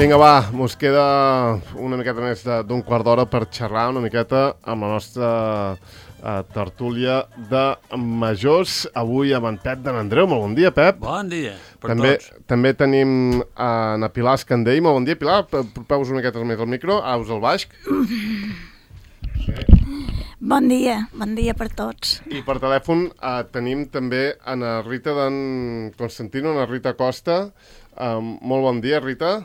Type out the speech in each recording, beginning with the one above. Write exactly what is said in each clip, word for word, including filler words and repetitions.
Vinga, va, mos queda una miqueta més d'un quart d'hora per xerrar una miqueta amb la nostra uh, tertúlia de majors. Avui amb en Pep de Nandreu. Molt bon dia, Pep. Bon dia per també, tots. També tenim uh, en Pilar Escandell. Molt bon dia, Pilar. Peus una miqueta més el micro. Aus al baix. Sí. Bon dia, bon dia per tots. I per telèfon uh, tenim també en Rita d'en Constantino, en Rita Costa. Um, molt bon dia, Rita.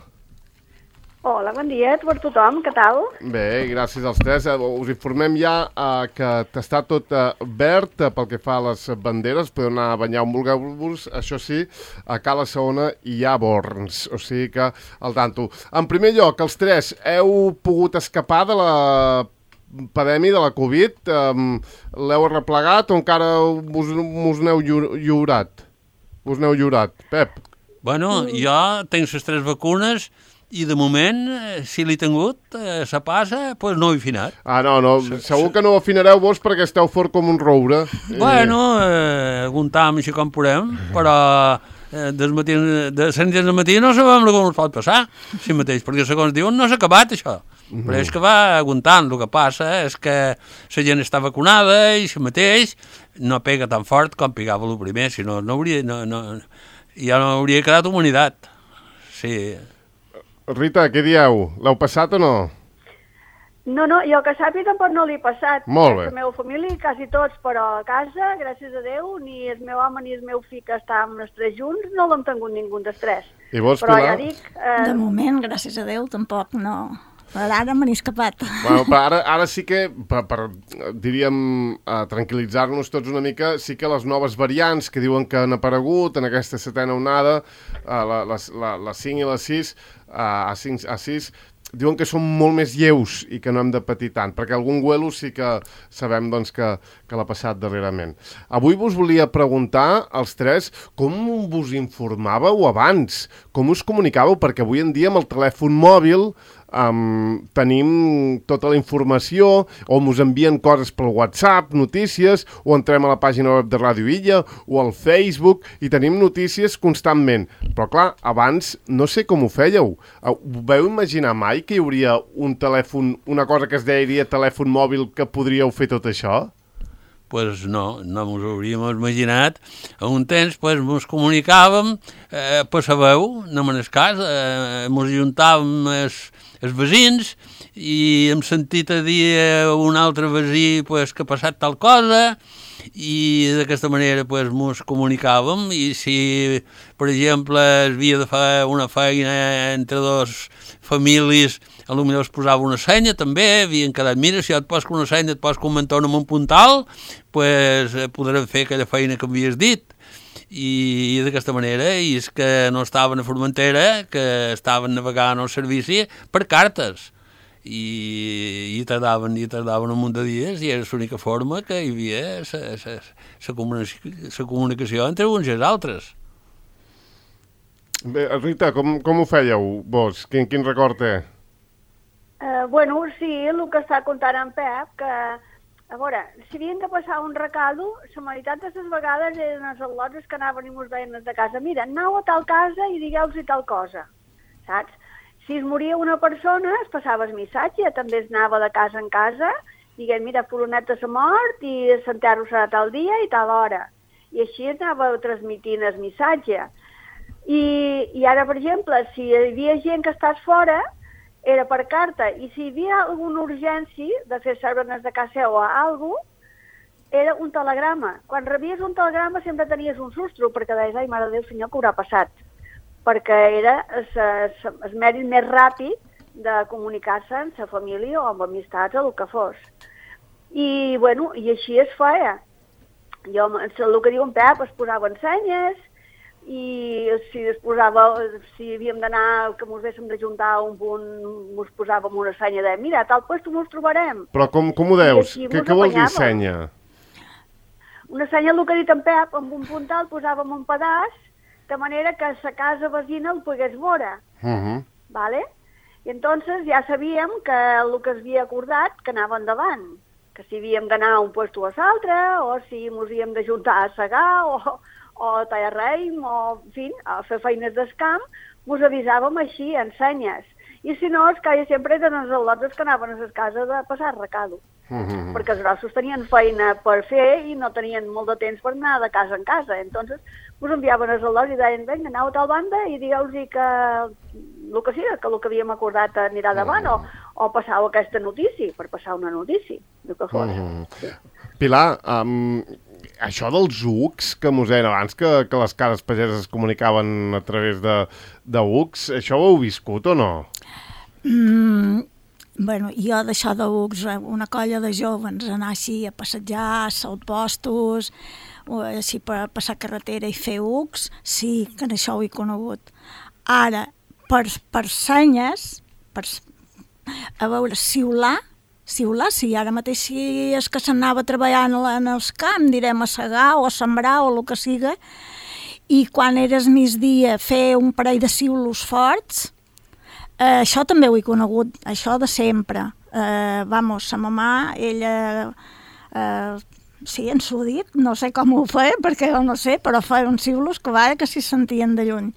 Hola, bon dia per tothom, què tal? Bé, gràcies als tres. Us informem ja uh, que està tot uh, verd uh, pel que fa a les banderes. Podeu anar a banyar on vulgueu-vos. Això sí, a Cala Saona hi ha borns, o sigui que al tanto. En primer lloc, els tres heu pogut escapar de la pandèmia de la Covid. Um, l'heu arreplegat o encara us, us n'heu lliurat? Us n'heu lliurat. Pep? Bueno, mm. jo tinc les tres vacunes i de moment, si l'he tingut, eh, se passa, doncs pues no he afinat. Ah, no, no, se, segur que no ho afinareu vos perquè esteu fort com un roure. Bueno, eh, aguantam així com podem, però eh, des matí, de set dies del matí no sabem el que ens pot passar, si mateix, perquè segons diuen no s'ha acabat això. Mm-hmm. Però és que va aguantant. El que passa és que la gent està vacunada i si mateix no pega tan fort com pegava el primer, si no, no hauria, no, no, ja no hauria quedat humanitat. Sí. Rita, què dieu? L'heu passat o no? No, no, jo que sàpiga tampoc no l'he passat. Molt bé. La meva família, quasi tots, però a casa, gràcies a Déu, ni el meu home ni el meu fill que estàvem els tres junts, no l'hem tingut ningú dels tres. I vols, però Pilar? Ja dic... Eh... De moment, gràcies a Déu, tampoc no... Per ara me n'he escapat. Bueno, però ara, ara sí que, per, per diríem, uh, tranquil·litzar-nos tots una mica, sí que les noves variants que diuen que han aparegut en aquesta setena onada, uh, la, la, la, la cinc i la sis, uh, A cinc, A sis, diuen que són molt més lleus i que no hem de patir tant, perquè algun güelo sí que sabem doncs, que, que l'ha passat darrerament. Avui vos volia preguntar, als tres, com vos informàveu abans? Com us comunicàveu? Perquè avui en dia amb el telèfon mòbil Um, tenim tota la informació, o ens envien coses pel WhatsApp, notícies, o entrem a la pàgina web de Ràdio Illa o al Facebook i tenim notícies constantment. Però clar, abans no sé com ho fèieu. Uh, vau imaginar mai que hi hauria un telèfon, una cosa que es deia telèfon mòbil que podríeu fer tot això? Pues no, no ens ho hauríem imaginat. A un temps pues, ens comunicàvem, eh, pues sabeu, no me n'és cas, eh, ens juntàvem els, els veïns i hem sentit a dir a un altre veí pues, que ha passat tal cosa i d'aquesta manera pues, ens comunicàvem i si, per exemple, es havia de fer una feina entre dos famílies, potser es posava una senya també, havien quedat, mira, si jo et poso una senya, et poso un mentó amb un puntal, pues podrem fer aquella feina que havies dit. I, i d'aquesta manera, i és que no estaven a Formentera, que estaven navegant al servici per cartes. I, i tardaven, i tardaven un munt de dies, i era l'única forma que hi havia la comunicació, comunicació entre uns i els altres. Bé, Rita, com, com ho fèieu vos? Quin, quin record té? Uh, bueno, sí, el que està contant en Pep, que, a veure, si havien de passar un recado, la meitat de les vegades eren els al·lots que anaven i mos veien de casa. Mira, anau a tal casa i digueu-los tal cosa, saps? Si es moria una persona, es passava el missatge, també es anava de casa en casa, diguem, mira, fulaneta s'ha mort i s'enterro serà tal dia i tal hora. I així es anava transmitint el missatge. I, I ara, per exemple, si hi havia gent que estàs fora, era per carta, i si hi havia alguna urgència de fer servenes de casa o a alguna cosa, era un telegrama. Quan rebies un telegrama sempre tenies un sustro, perquè deies, ai, mare de Déu, senyor, què haurà passat? Perquè era el mèrit més ràpid de comunicar-se amb la família o amb amistats o el que fos. I, bueno, i així es feia. Jo, el que diu en Pep, es posaven senyes, i si es posava, si havíem d'anar, que mos haguéssim d'ajuntar a un punt, mos posàvem una senya de, mira, a tal lloc mos trobarem. Però com, com ho deus? Què, què vol dir senya? Una senya, el que ha dit en Pep, amb un puntal posàvem un pedaç, de manera que la casa vecina el pogués veure. Uh-huh. Vale? I entonces ja sabíem que el que es havia acordat, que anava endavant. Que si havíem d'anar a un lloc o a l'altre, o si mos havíem d'ajuntar a segar, o... o a tallar raïm, o, en fi, a fer feines d'escamp, us avisàvem així, en senyes. I si no, es caia sempre eren els al·lots que anaven a les cases de passar recado. Uh -huh. Perquè els grossos tenien feina per fer i no tenien molt de temps per anar de casa en casa. Entonces, us enviaven els al·lots i deien, vinga, aneu a tal banda i digueu-los que el que siga, que el que havíem acordat anirà davant, uh -huh. o, o passau aquesta notícia, per passar una notícia, el que fos. Uh -huh. Sí. Pilar, um, això dels U Cs, que mos deien abans que, que les cases pageses es comunicaven a través de, de U Cs, això ho heu viscut o no? Mm, bueno, jo d'això de U Cs, una colla de jovens, anar així a passejar, a saltpostos, o així per passar carretera i fer U Cs, sí, que això ho he conegut. Ara, per, per senyes, per, a veure, siular, siular, sí, ara mateix si és que s'anava treballant en els camps, direm a segar o a sembrar o el que siga, i quan eres migdia fer un parell de siulos forts, eh, això també ho he conegut, això de sempre. Eh, vamos, sa mamà, ella, eh, sí, ens ho dit, no sé com ho feia, perquè jo no sé, però feia uns siulos que va, que s'hi sentien de lluny.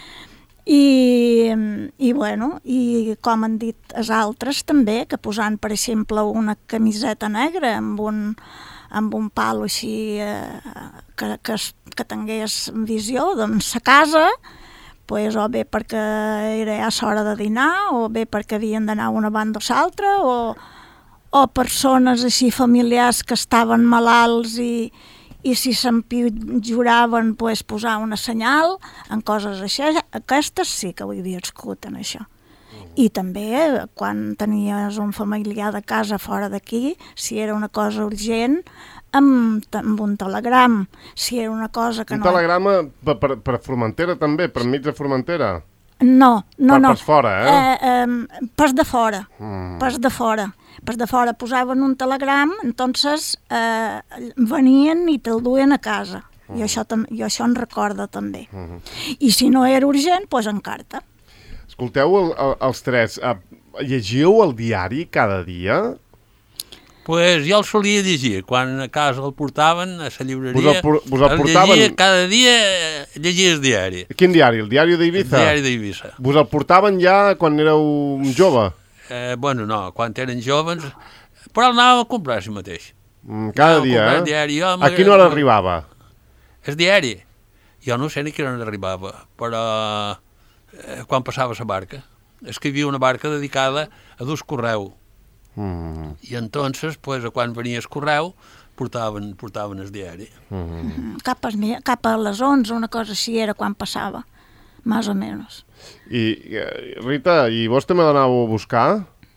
I, i bueno, i com han dit els altres també, que posant, per exemple, una camiseta negra amb un, amb un palo així eh, que, que, que tingués visió, doncs a casa, pues, o bé perquè era ja l'hora de dinar, o bé perquè havien d'anar una banda o l'altra, o, o persones així familiars que estaven malalts i i si s'empitjoraven, pues, posar una senyal en coses així. Aquestes sí que ho he viscut en això. I també quan tenies un familiar de casa fora d'aquí, si era una cosa urgent, amb, amb un telegram. Si era una cosa que un no... Un telegrama per, per, per Formentera també, per mig de Formentera? No, no, per, no. Pas fora, eh? eh, eh pas de fora, mm. pas de fora. Pas de fora posaven un telegram, entonces eh, venien i te'l duien a casa. Mm. I això, jo això en recordo també. Mm. I si no era urgent, doncs en carta. Escolteu, el, el, els tres, eh, llegiu el diari cada dia? Pues jo el solia llegir, quan a casa el portaven a la llibreria, vos el, vos el, el portaven... llegia, cada dia llegia el diari. Quin diari? El diari d'Eivissa? El diari d'Eivissa. Vos el portaven ja quan éreu jove? Eh, bueno, no, quan eren joves, però el anàvem a comprar si mateix. Mm, cada dia, eh? Diari. Jo, a quina hora arribava? El diari? Jo no sé ni quina hora arribava, però eh, quan passava la barca. És que hi havia una barca dedicada a dus correu. Mm. I entonces, pues, quan venia el correu, portaven, portaven el diari. Mm. Cap, a, cap a les onze, una cosa així era quan passava, més o menys. I, Rita, i vos també l'anàveu a buscar?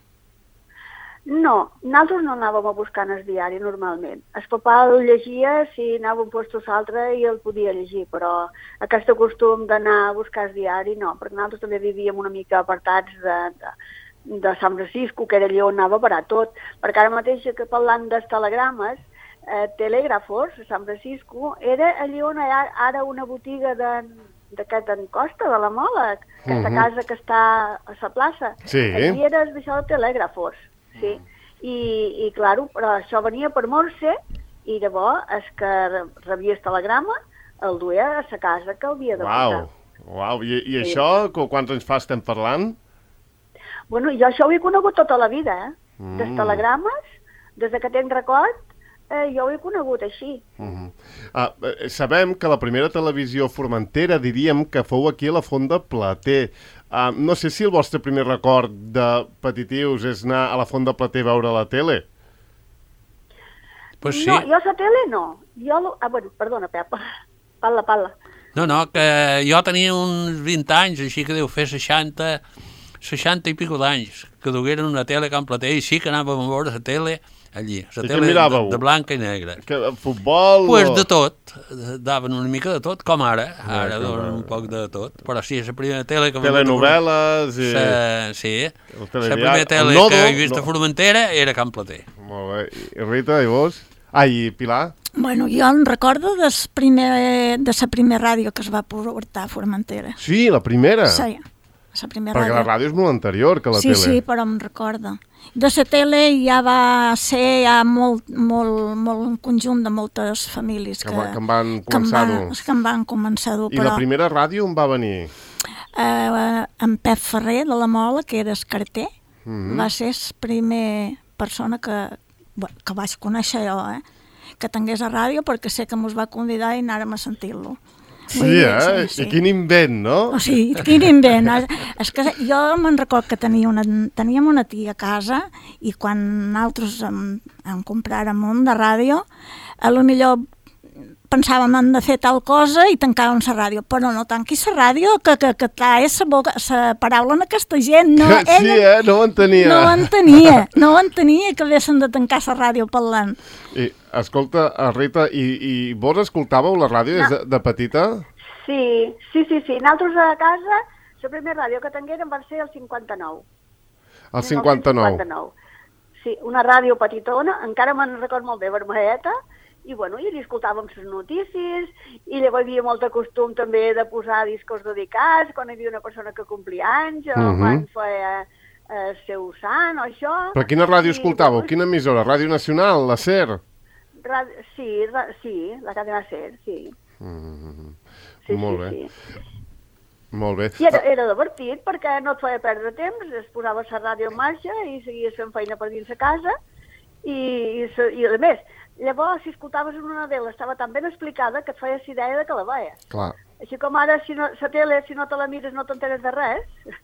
No, nosaltres no anàvem a buscar en el diari normalment. El papà el llegia si anava un lloc o l'altre i el podia llegir, però aquest costum d'anar a buscar el diari no, perquè nosaltres també vivíem una mica apartats de, de, de Sant Francisco, que era allà on anava a parar tot, perquè ara mateix que parlant dels telegrames, eh, Telègrafos, a Sant Francisco, era allà on hi ha ara una botiga de d'aquest en Costa, de la Mola, aquesta uh -huh. casa que està a la plaça. Sí. Allí era d'això de Telègrafos, sí. I, i clar, però això venia per Morse i llavors el que rebia el telegrama el duia a la casa que havia de portar. Uau, uau. I, i sí. Això, quants anys fa estem parlant? Bueno, jo això ho he conegut tota la vida, eh? Mm. Dels telegrames, des que tenc record, Eh, jo ho he conegut així. Uh -huh. ah, eh, sabem que la primera televisió formentera diríem que fou aquí a la Font de Plater. Ah, no sé si el vostre primer record de petitius és anar a la Font de Plater a veure la tele. Pues sí. No, jo a la tele no. Jo lo... Ah, bueno, perdona, Pep. Parla, parla. No, no, que jo tenia uns vint anys, així que deu fer seixanta, seixanta i pico d'anys, que dugueren una tele a Can Plater i sí que anàvem a veure la tele allí, la tele de, de blanca i negra. Que, futbol? Pues o... de tot, daven una mica de tot, com ara, ara no, donen un poc de tot, però sí, la primera tele que... Telenovel·les i... Sa, sí, la primera tele nodo, que he vist no. a Formentera era Can Plater. Molt bé. I Rita, i vos? Ah, i Pilar? Bueno, jo em recordo de la primera, de la primera ràdio que es va portar a Formentera. Sí, la primera? Sí, la primera Perquè ràdio. la ràdio és molt anterior que la sí, tele. Sí, sí, però em recordo. De la tele ja va ser ja molt, molt, molt un conjunt de moltes famílies que, que, va, que en van començar-ho. Que, que en van començar-ho. I però... la primera ràdio on va venir? eh, en Pep Ferrer de la Mola, que era escarter, mm-hmm. va ser la primera persona que, que vaig conèixer jo, eh? que tingués a ràdio, perquè sé que mos va convidar i anàrem a sentir-lo. Sí, eh? Sí, sí. I quin invent, no? O sigui, quin invent. És que jo me'n record que tenia una, teníem una tia a casa i quan nosaltres en, en compràrem un de ràdio, a lo millor pensàvem en de fer tal cosa i tancàvem la ràdio, però no tanquis la ràdio, que, que, que traes la paraula en aquesta gent. No, sí, ella, eh? No ho entenia. No ho entenia, no ho entenia que haguessin de tancar la ràdio parlant. I, escolta, Rita, i, i vos escoltàveu la ràdio des de, de petita? Sí, sí, sí, sí. Nosaltres a casa, la primera ràdio que tinguérem va ser el cinquanta-nou. El cinquanta-nou. cinquanta-nou. Sí, una ràdio petitona, encara me'n record molt bé, vermelleta, i bueno, i li escoltàvem les notícies, i llavors hi havia molt de costum també de posar discos dedicats, quan hi havia una persona que complia anys, o uh-huh. quan feia el eh, seu sant, o això. Però quina ràdio escoltàveu? Quina emissora? Ràdio Nacional, la SER? Ràdio, sí, ra, sí, la cadena SER, sí. Mm-hmm. Sí, molt sí, bé. sí. Molt bé. I era, era divertit, perquè no et feia perdre temps, es posava la ràdio en marxa i seguies fent feina per dins de casa, i, i, i a més, llavors, si escoltaves en una d'elles, estava tan ben explicada que et feies idea de que la veies. Clar. Així com ara, si no, la tele, si no te la mires, no t'enteres de res,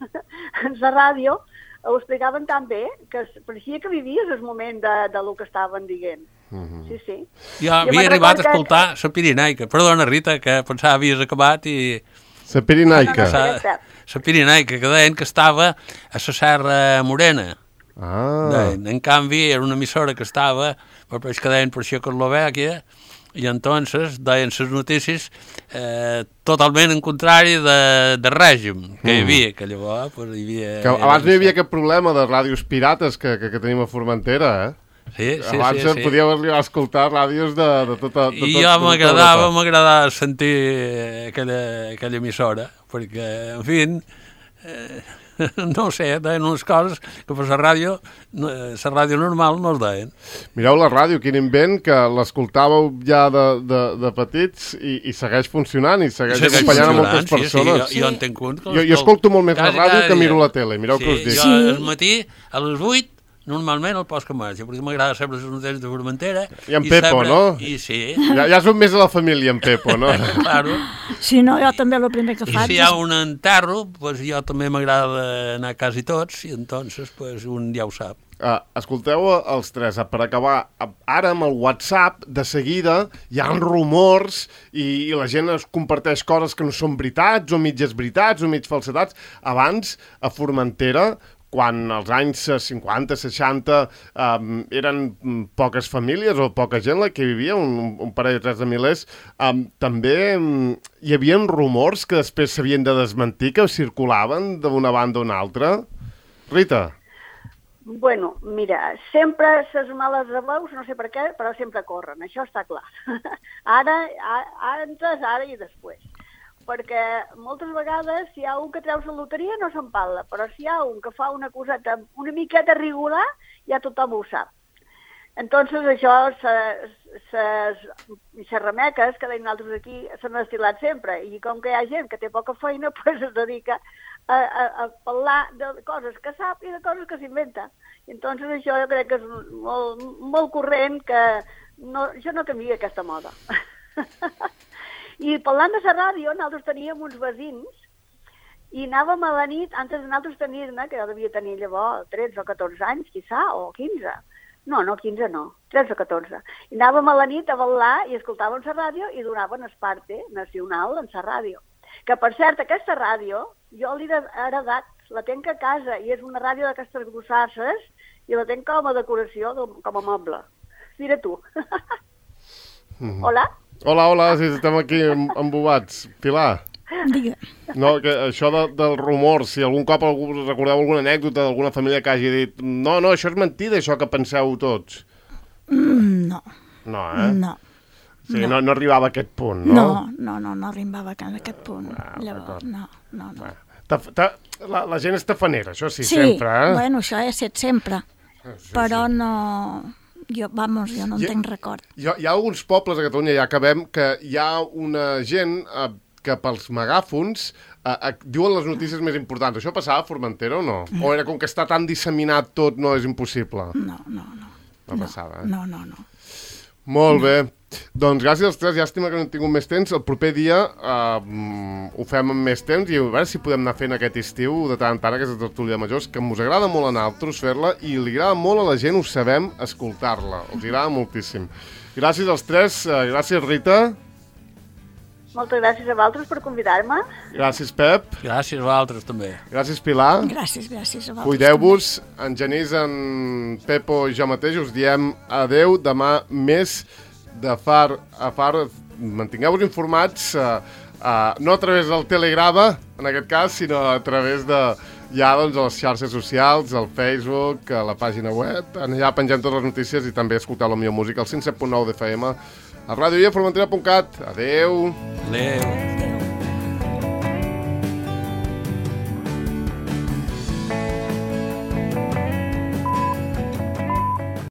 en la ràdio ho explicaven tan bé que pareixia que vivies el moment de, de lo que estaven dient. Uh-huh. Sí, sí. Jo havia arribat a escoltar que... la Pirinaica. Perdona, Rita, que pensava havies acabat i... La Pirinaica. No, no, no, la Pirinaica, que deien que estava a la Serra Morena. Ah. Deien. En canvi, era una emissora que estava, però és que deien per Txecoslovàquia, i entonces deien les notícies eh, totalment en contrari de, de règim que hi havia, que llavors pues, hi havia... Que abans no hi havia aquest problema de ràdios pirates que, que, que tenim a Formentera, eh? Sí, sí, abans sí, sí. podíeu arribar a escoltar ràdios de, de tota... De tot, I jo m'agradava, m'agradava sentir aquella, aquella emissora, perquè, en fi, eh, no ho sé, deien unes coses que per la ràdio, la ràdio normal no es deien. Mireu la ràdio, quin invent, que l'escoltàveu ja de, de, de petits i, i segueix funcionant i segueix sí, acompanyant a moltes sí, persones. Sí, jo, jo en tenc un. Jo, jo escolto molt més la ràdio que miro la tele, mireu sí, què us dic. Jo al matí, a les vuit, normalment el post que marxa, perquè m'agrada sempre les notícies de Formentera. I en Pepo, sempre, no? I sí. Ja, ja som més a la família, en Pepo, no? Claro. Sí, no, jo també el primer que I faig... si hi ha un enterro, pues jo també m'agrada anar quasi tots, i entonces pues, un ja ho sap. Uh, escolteu els tres, per acabar, ara amb el WhatsApp, de seguida hi ha rumors i, i la gent es comparteix coses que no són veritats, o mitges veritats, o mig falsetats. Abans, a Formentera, quan als anys cinquanta, seixanta um, eren poques famílies o poca gent la que vivia, un, un parell o tres de milers, um, també um, hi havia rumors que després s'havien de desmentir, que circulaven d'una banda a una altra. Rita? Bueno, mira, sempre les males de veus, no sé per què, però sempre corren, això està clar. Ara, ara entres, ara i després. Perquè moltes vegades si hi ha un que treu la loteria no se'n parla, però si hi ha un que fa una coseta una miqueta regular, ja tothom ho sap. Entonces això, les remeques que deim nosaltres aquí s'han estilat sempre, i com que hi ha gent que té poca feina, pues es dedica a, a, a parlar de coses que sap i de coses que s'inventa. Entonces això jo crec que és molt, molt corrent, que no, jo no canvia aquesta moda. I parlant de la ràdio, nosaltres teníem uns vecins i anàvem a la nit, antes de nosaltres tenir-ne, que jo devia tenir llavors tretze o catorze anys, quizà, o quinze. No, no, quinze no, tretze o catorze. I anàvem a la nit a ballar i escoltàvem la ràdio i donaven el parte nacional en la ràdio. Que, per cert, aquesta ràdio, jo l'he heredat, la tenc a casa, i és una ràdio d'aquestes grossasses, i la tenc com a decoració, com a moble. Mira tu. Mm-hmm. Hola? Hola, hola, si estem aquí embobats. Pilar? Digue. No, que això de, del rumor, si algun cop algú, recordeu alguna anècdota d'alguna família que hagi dit no, no, això és mentida, això que penseu tots. Mm, no. No, eh? No. O sigui, no, no. no arribava a aquest punt, no? No, no, no, no arribava a aquest punt. Ah, llavors, no, no, no. Ta, ta, la, la gent és tafanera, això sí, sí sempre, eh? Sí, bueno, això he estat sempre, sí, però sí. no... Jo, vamos, jo no en tinc record. Hi ha, hi ha alguns pobles a Catalunya, ja acabem, que hi ha una gent eh, que pels megàfons eh, eh, diuen les notícies més importants. Això passava a Formentera o no? no? O era com que està tan disseminat tot, no és impossible? No, no, no. No passava, eh? No, no, no. Molt bé. Doncs gràcies als tres, llàstima que no hem tingut més temps. El proper dia uh, ho fem amb més temps i a veure si podem anar fent aquest estiu de tant en tant aquesta tertúlia de majors, que ens agrada molt a nosaltres fer-la i li agrada molt a la gent, ho sabem, escoltar-la. Els agrada moltíssim. Gràcies als tres. Uh, gràcies, Rita. Moltes gràcies a vosaltres per convidar-me. Gràcies, Pep. Gràcies a vosaltres, també. Gràcies, Pilar. Gràcies, gràcies a vosaltres. Cuideu-vos. En Genís, en Pepo i jo mateix us diem adeu. Demà més de far a far. Mantingueu-vos informats, uh, uh, no a través del Telegrama, en aquest cas, sinó a través de ja doncs, a les xarxes socials, al Facebook, a la pàgina web. Allà pengem totes les notícies i també escolteu la millor música al cent set punt nou d'F M a ràdio i a formentera punt cat. Adeu. Adeu.